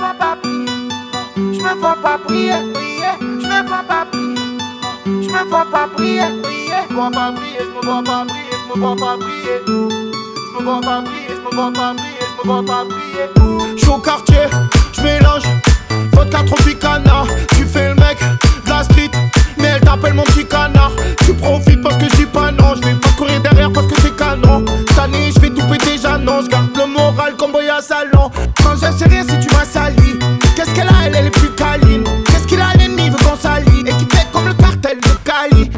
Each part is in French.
vois pas prier. Je me vois pas prier, prier. Je me vois pas prier. Je me vois pas prier, prier. Je me vois pas prier, je me vois pas prier, je me vois pas prier. Je me vois pas prier, je me vois pas prier, je me vois pas prier. J'suis au quartier, j'mélange vodka Tropicana. Tu fais le mec de la street, mais elle t'appelle mon petit canard. Tu profites parce que j'dis pas non, j'vais pas courir derrière parce que t'es canon. Cette année j'vais tout péter, j'annonce. Garde le moral comme boy à salon. Quand je sais rien si tu m'as sali. Qu'est-ce qu'elle a, elle est plus câline. Qu'est-ce qu'il a, l'ennemi veut qu'on s'allie. Équipé comme le cartel de Cali.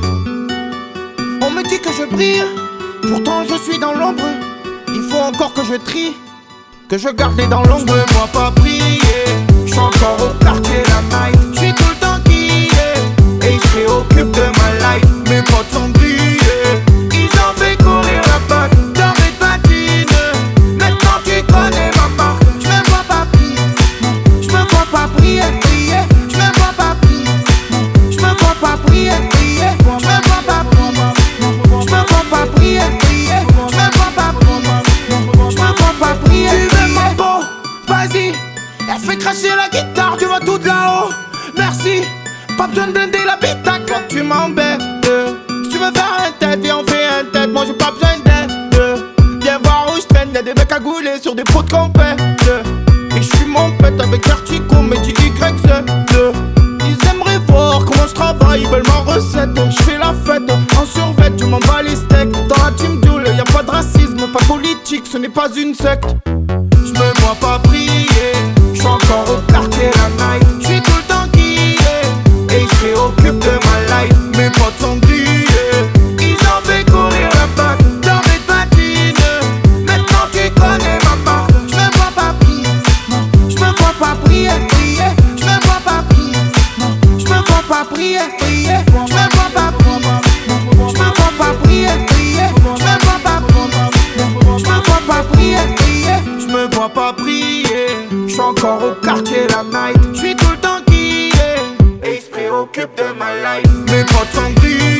On me dit que je brille, pourtant je suis dans l'ombre. Il faut encore que je trie, que je garde les dents longues. Je me vois pas prier, j'suis encore au quartier la night. J'suis tout le temps qui est, et ils se préoccupent de ma life. Mes potes sont brillés, ils ont fait courir la balle dans mes patines. Maintenant tu connais ma marque. Je me vois pas prier, je me vois pas prier, prier. Je me vois pas prier, je me vois pas prier, prier. Je me vois pas prier, je me vois pas prier, prier. Je me vois pas prier, je me vois pas prier. Tu veux ma peau? Vas-y, elle fait cracher la guitare, tu vois tout de là-haut. Merci, pas besoin de blinder la bite, quand tu m'embêtes. Si tu veux faire un tête, viens on fait un tête. Moi j'ai pas besoin d'aide. Viens voir où je traîne, y'a des mecs à gouler sur des pots de compète. Et je suis mon pète avec Vertigo, mais dis YZ. Ils aimeraient voir comment je travaille, ils veulent ma recette. Je fais la fête en survêt, je m'en bats les steaks. Dans la team Duel, y'a pas de racisme, pas politique, ce n'est pas une secte. Je me vois pas prier, j'suis encore au quartier la night. J'suis tout le temps qui est, et ils se préoccupent de ma life. Mes potes sont grillés, ils ont fait courir la balle dans mes patines. Maintenant tu connais ma marque. Je me vois pas prier, je me vois pas prier, prier. Je me vois pas prier, je me vois pas prier, prier. Je me vois pas prier, je me vois pas prier, prier. Je me vois pas prier, je me vois pas prier, prier. Je me vois pas prier, j'suis encore au quartier la night. J'suis tout le temps qui est, et ils se préoccupent de ma life. Mes potes sont brillés.